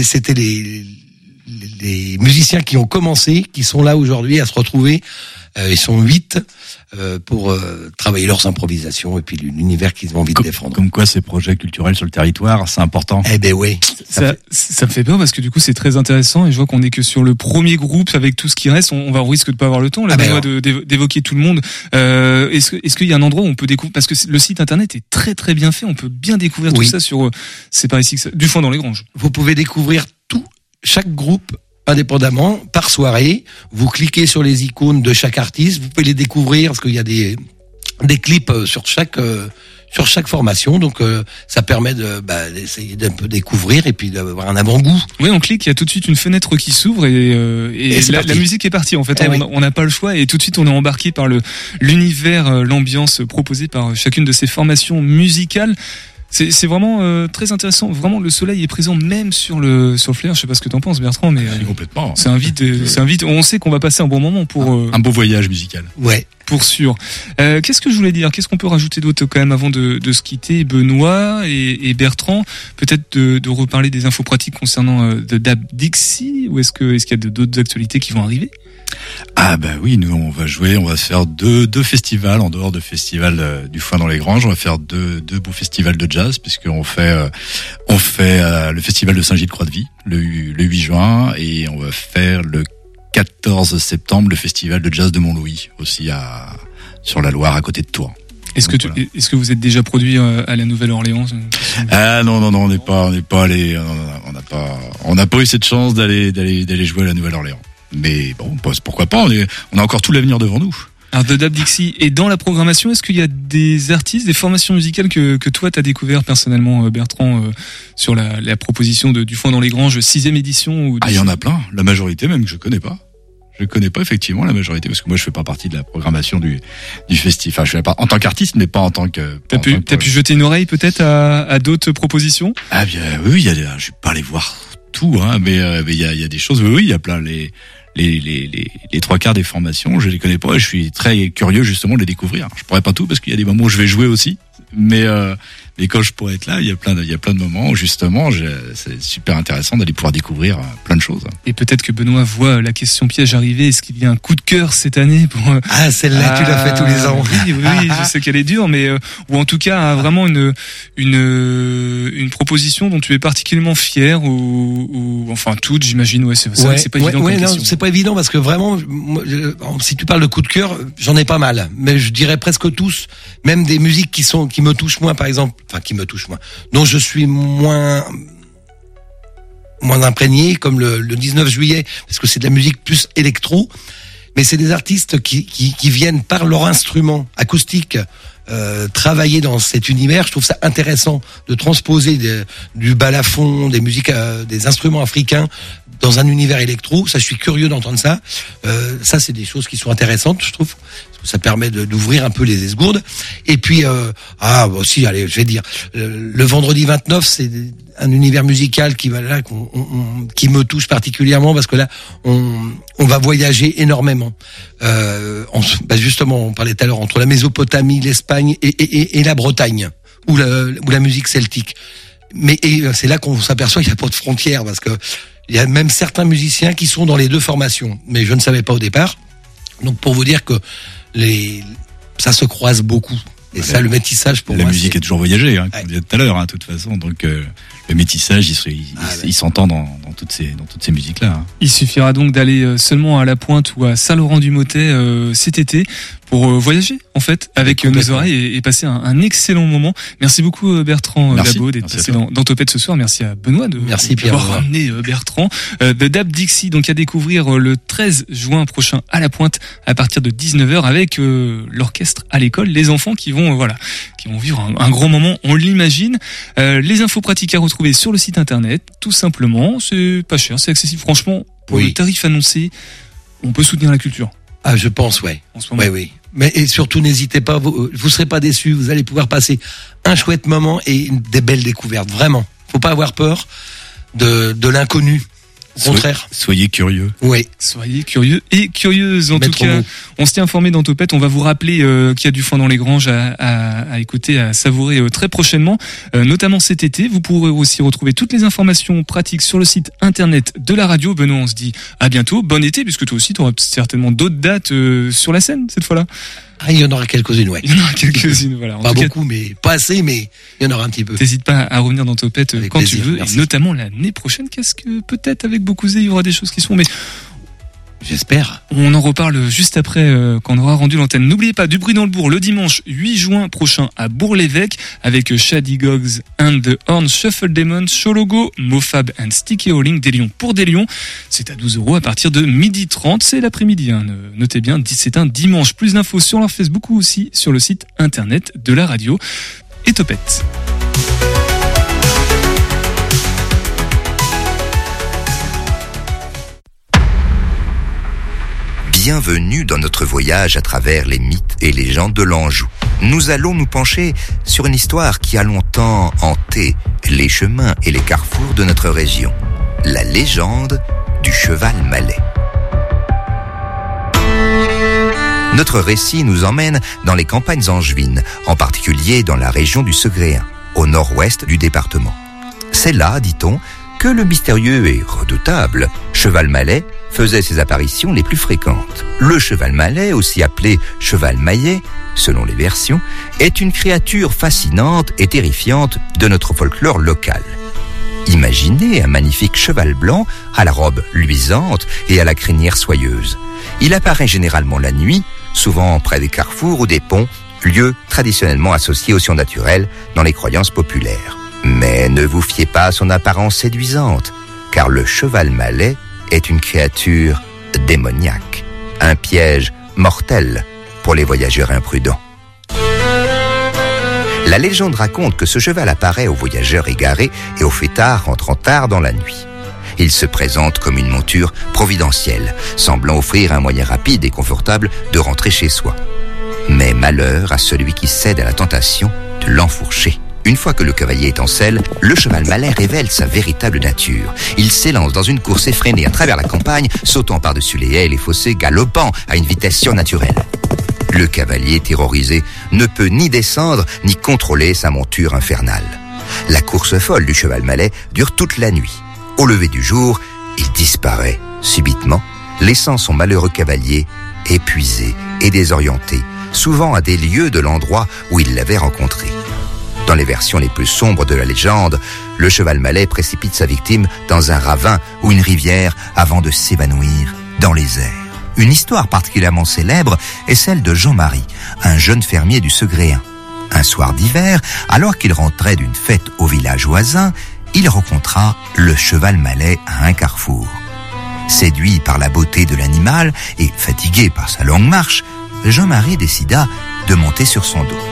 les musiciens qui ont commencé, qui sont là aujourd'hui à se retrouver. Ils sont 8 pour travailler leurs improvisations et puis l'univers qu'ils ont envie de défendre. Comme quoi, ces projets culturels sur le territoire, c'est important. Eh ben oui. Ça me fait peur parce que du coup, c'est très intéressant et je vois qu'on est que sur le premier groupe avec tout ce qui reste. On va au risque de pas avoir le temps là, d'évoquer tout le monde. Est-ce qu'il y a un endroit où on peut découvrir, parce que le site internet est très très bien fait, on peut bien découvrir tout ça sur C'est par ici du foin dans les granges. Vous pouvez découvrir chaque groupe indépendamment par soirée. Vous cliquez sur les icônes de chaque artiste, vous pouvez les découvrir parce qu'il y a des clips sur chaque formation, donc ça permet d'essayer d'un peu découvrir et puis d'avoir un avant-goût. Oui, on clique, il y a tout de suite une fenêtre qui s'ouvre et la musique est partie en fait. On n'a pas le choix et tout de suite on est embarqué par l'univers, l'ambiance proposée par chacune de ces formations musicales. C'est vraiment très intéressant. Vraiment, le soleil est présent même sur le flair. Je sais pas ce que t'en penses, Bertrand, mais complètement. C'est invite. On sait qu'on va passer un bon moment pour un beau voyage musical. Ouais, pour sûr. Qu'est-ce que je voulais dire ? Qu'est-ce qu'on peut rajouter d'autre quand même avant de se quitter, Benoît et Bertrand ? Peut-être de reparler des infos pratiques concernant DAB Dixie, ou est-ce qu'il y a d'autres actualités qui vont arriver ? Ah bah oui, nous on va se faire deux festivals en dehors de festival du Foin dans les Granges. On va faire deux beaux festivals de jazz puisqu'on fait le festival de Saint-Gilles-Croix-de-Vie le 8 juin et on va faire le 14 septembre le festival de jazz de Mont-Louis aussi sur la Loire à côté de Tours. Est-ce que vous êtes déjà produit à la Nouvelle-Orléans ? Ah non, on n'est pas allé, on n'a pas eu cette chance d'aller jouer à la Nouvelle-Orléans. Mais bon, pourquoi pas, on a encore tout l'avenir devant nous. Alors, The Dab Dixie est dans la programmation. Est-ce qu'il y a des artistes, des formations musicales que toi t'as découvert personnellement, Bertrand, sur la proposition du Foin dans les Granges, 6e édition il y en a plein. La majorité même que je connais pas. Je connais pas effectivement la majorité parce que moi je fais pas partie de la programmation du festival. Enfin, je fais pas en tant qu'artiste, mais pas en tant que. T'as pu jeter une oreille peut-être à d'autres propositions ? Ah bien oui, je vais pas aller voir tout, hein, mais il y a des choses. Oui, il y a plein les 3/4 des formations, je les connais pas et je suis très curieux justement de les découvrir. Je pourrais pas tout parce qu'il y a des moments où je vais jouer aussi Mais quand je pourrais être là, il y a plein de moments où justement, c'est super intéressant d'aller pouvoir découvrir plein de choses. Et peut-être que Benoît voit la question piège arriver. Est-ce qu'il y a un coup de cœur cette année pour... Ah, celle-là, tu l'as fait tous les ans. Oui, je sais qu'elle est dure, mais ou en tout cas vraiment une proposition dont tu es particulièrement fier ou enfin toute, j'imagine. Ouais, c'est vrai que c'est pas évident. Ouais, non, c'est pas évident parce que vraiment, si tu parles de coup de cœur, j'en ai pas mal, mais je dirais presque tous, même des musiques qui me touchent moins, par exemple. Enfin, qui me touche moins, dont je suis moins imprégné, comme le 19 juillet, parce que c'est de la musique plus électro, mais c'est des artistes qui viennent par leur instrument acoustique travailler dans cet univers. Je trouve ça intéressant de transposer du balafon, des musiques, des instruments africains dans un univers électro. Ça, je suis curieux d'entendre ça. Ça, c'est des choses qui sont intéressantes, je trouve. Ça permet d'ouvrir un peu les esgourdes. Et puis, aussi, allez, je vais dire, le vendredi 29, c'est un univers musical qui me touche particulièrement parce que là, on va voyager énormément. Justement, on parlait tout à l'heure entre la Mésopotamie, l'Espagne et la Bretagne, ou la musique celtique. C'est là qu'on s'aperçoit qu'il n'y a pas de frontières parce que il y a même certains musiciens qui sont dans les deux formations, mais je ne savais pas au départ. Donc pour vous dire que ça se croise beaucoup. Et ça, le métissage pour moi. La musique est toujours voyagée, comme je disais tout à l'heure, de toute façon. Donc le métissage, il s'entend dans toutes ces musiques-là. Hein. Il suffira donc d'aller seulement à La Pointe ou à Saint-Laurent-du-Mottet cet été pour voyager en fait avec nos oreilles et passer un excellent moment. Merci beaucoup Bertrand Dabo d'être passé dans Topette ce soir. Merci à Benoît d'avoir ramené Bertrand de Dab Dixie, donc à découvrir le 13 juin prochain à La Pointe à partir de 19h avec l'orchestre à l'école, les enfants qui vont vivre un grand moment, on l'imagine. Les infos pratiques à retrouver sur le site internet, tout simplement. C'est pas cher, c'est accessible. Franchement, pour le tarif annoncé, on peut soutenir la culture. Ah, je pense, en ce moment. Oui. Mais et surtout, n'hésitez pas, vous serez pas déçus. Vous allez pouvoir passer un chouette moment et des belles découvertes. Vraiment, faut pas avoir peur de l'inconnu. Au contraire. Soyez curieux. Oui. Soyez curieux et curieuses. En tout cas, on se tient informé dans Topette. On va vous rappeler qu'il y a du foin dans les granges à écouter, à savourer très prochainement, notamment cet été. Vous pourrez aussi retrouver toutes les informations pratiques sur le site internet de la radio. Benoît, on se dit à bientôt. Bon été, puisque toi aussi, tu auras certainement d'autres dates sur la scène cette fois-là. Ah, il y en aura quelques-unes, ouais. Il y en aura quelques-unes, voilà. Pas beaucoup, mais pas assez, mais il y en aura un petit peu. T'hésites pas à revenir dans Topette quand plaisir, tu veux, merci. et notamment l'année prochaine. Qu'est-ce que peut-être avec Beaucouzé, il y aura des choses qui seront, mais j'espère. On en reparle juste après quand on aura rendu l'antenne. N'oubliez pas, du bruit dans le bourg le dimanche 8 juin prochain à Bourg-l'Évêque avec Shady Gogs and the Horn Shuffle Demon, Shologo, Mofab and Sticky Howling, des lions pour des lions. C'est à 12€ à partir de 12h30. C'est l'après-midi, notez bien, c'est un dimanche. Plus d'infos sur leur Facebook ou aussi sur le site internet de la radio et Topette. Bienvenue dans notre voyage à travers les mythes et légendes de l'Anjou. Nous allons nous pencher sur une histoire qui a longtemps hanté les chemins et les carrefours de notre région. La légende du cheval malais. Notre récit nous emmène dans les campagnes angevines, en particulier dans la région du Segréen, au nord-ouest du département. C'est là, dit-on, que le mystérieux et redoutable cheval malais faisait ses apparitions les plus fréquentes. Le cheval malais, aussi appelé cheval maillet, selon les versions, est une créature fascinante et terrifiante de notre folklore local. Imaginez un magnifique cheval blanc à la robe luisante et à la crinière soyeuse. Il apparaît généralement la nuit, souvent près des carrefours ou des ponts, lieux traditionnellement associés aux sciences naturelles dans les croyances populaires. Mais ne vous fiez pas à son apparence séduisante, car le cheval malais est une créature démoniaque, un piège mortel pour les voyageurs imprudents. La légende raconte que ce cheval apparaît aux voyageurs égarés et aux fêtards rentrant tard dans la nuit. Il se présente comme une monture providentielle, semblant offrir un moyen rapide et confortable de rentrer chez soi. Mais malheur à celui qui cède à la tentation de l'enfourcher. Une fois que le cavalier est en selle, le cheval malais révèle sa véritable nature. Il s'élance dans une course effrénée à travers la campagne, sautant par-dessus les haies et les fossés, galopant à une vitesse surnaturelle. Le cavalier, terrorisé, ne peut ni descendre ni contrôler sa monture infernale. La course folle du cheval malais dure toute la nuit. Au lever du jour, il disparaît subitement, laissant son malheureux cavalier épuisé et désorienté, souvent à des lieues de l'endroit où il l'avait rencontré. Dans les versions les plus sombres de la légende, le cheval malais précipite sa victime dans un ravin ou une rivière avant de s'évanouir dans les airs. Une histoire particulièrement célèbre est celle de Jean-Marie, un jeune fermier du Segréen. Un soir d'hiver, alors qu'il rentrait d'une fête au village voisin, il rencontra le cheval malais à un carrefour. Séduit par la beauté de l'animal et fatigué par sa longue marche, Jean-Marie décida de monter sur son dos.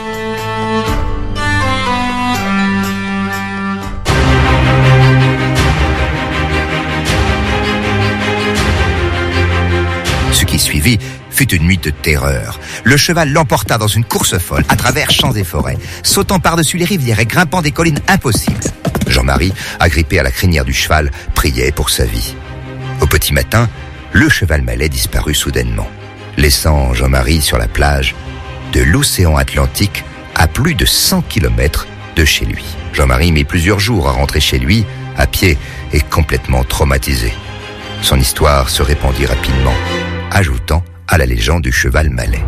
Ce qui suivit fut une nuit de terreur. Le cheval l'emporta dans une course folle à travers champs et forêts, sautant par-dessus les rivières et grimpant des collines impossibles. Jean-Marie, agrippé à la crinière du cheval, priait pour sa vie. Au petit matin, le cheval malais disparut soudainement, laissant Jean-Marie sur la plage de l'océan Atlantique à plus de 100 km de chez lui. Jean-Marie mit plusieurs jours à rentrer chez lui, à pied et complètement traumatisé. Son histoire se répandit rapidement, ajoutant à la légende du cheval malais.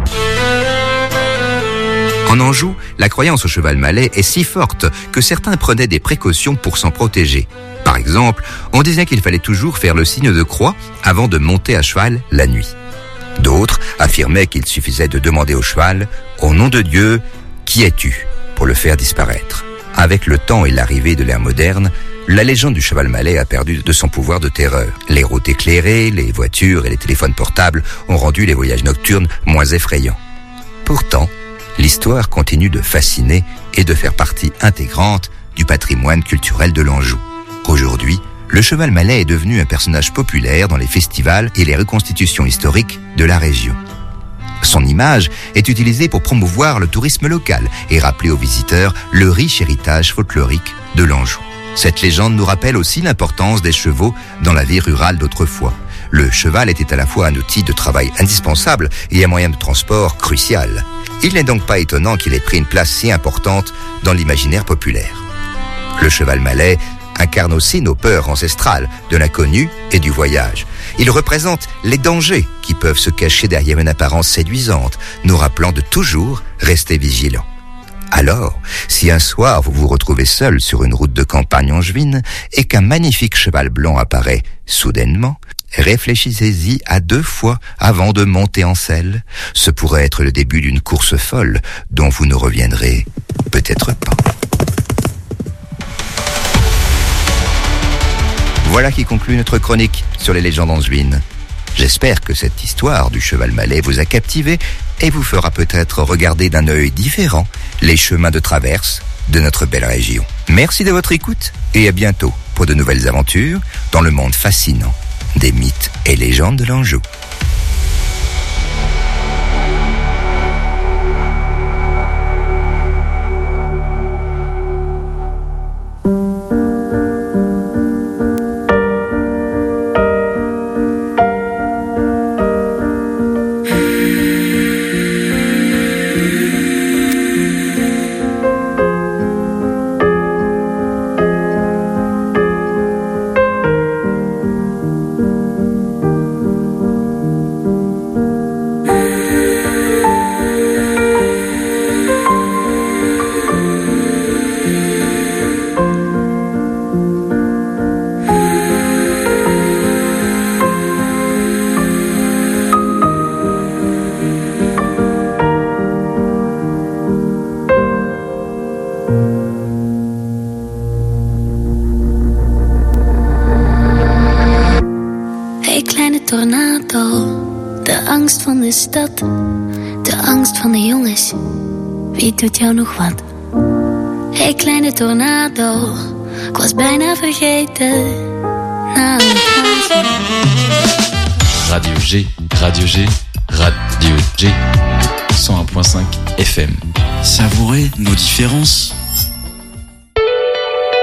En Anjou, la croyance au cheval malais est si forte que certains prenaient des précautions pour s'en protéger. Par exemple, on disait qu'il fallait toujours faire le signe de croix avant de monter à cheval la nuit. D'autres affirmaient qu'il suffisait de demander au cheval « Au nom de Dieu, qui es-tu ?» pour le faire disparaître. Avec le temps et l'arrivée de l'ère moderne, la légende du cheval malais a perdu de son pouvoir de terreur. Les routes éclairées, les voitures et les téléphones portables ont rendu les voyages nocturnes moins effrayants. Pourtant, l'histoire continue de fasciner et de faire partie intégrante du patrimoine culturel de l'Anjou. Aujourd'hui, le cheval malais est devenu un personnage populaire dans les festivals et les reconstitutions historiques de la région. Son image est utilisée pour promouvoir le tourisme local et rappeler aux visiteurs le riche héritage folklorique de l'Anjou. Cette légende nous rappelle aussi l'importance des chevaux dans la vie rurale d'autrefois. Le cheval était à la fois un outil de travail indispensable et un moyen de transport crucial. Il n'est donc pas étonnant qu'il ait pris une place si importante dans l'imaginaire populaire. Le cheval malais incarne aussi nos peurs ancestrales de l'inconnu et du voyage. Il représente les dangers qui peuvent se cacher derrière une apparence séduisante, nous rappelant de toujours rester vigilants. Alors, si un soir vous vous retrouvez seul sur une route de campagne angevine et qu'un magnifique cheval blanc apparaît soudainement, réfléchissez-y à 2 fois avant de monter en selle. Ce pourrait être le début d'une course folle dont vous ne reviendrez peut-être pas. Voilà qui conclut notre chronique sur les légendes angevines. J'espère que cette histoire du cheval malais vous a captivé et vous fera peut-être regarder d'un œil différent les chemins de traverse de notre belle région. Merci de votre écoute et à bientôt pour de nouvelles aventures dans le monde fascinant des mythes et légendes de l'Anjou. Stad, de angst van de jongens, wie doet jou nog wat? Hey kleine tornado, ik was bijna vergeten. Nou, Radio G, Radio G, Radio G, 101.5 FM. Savourer nos différences.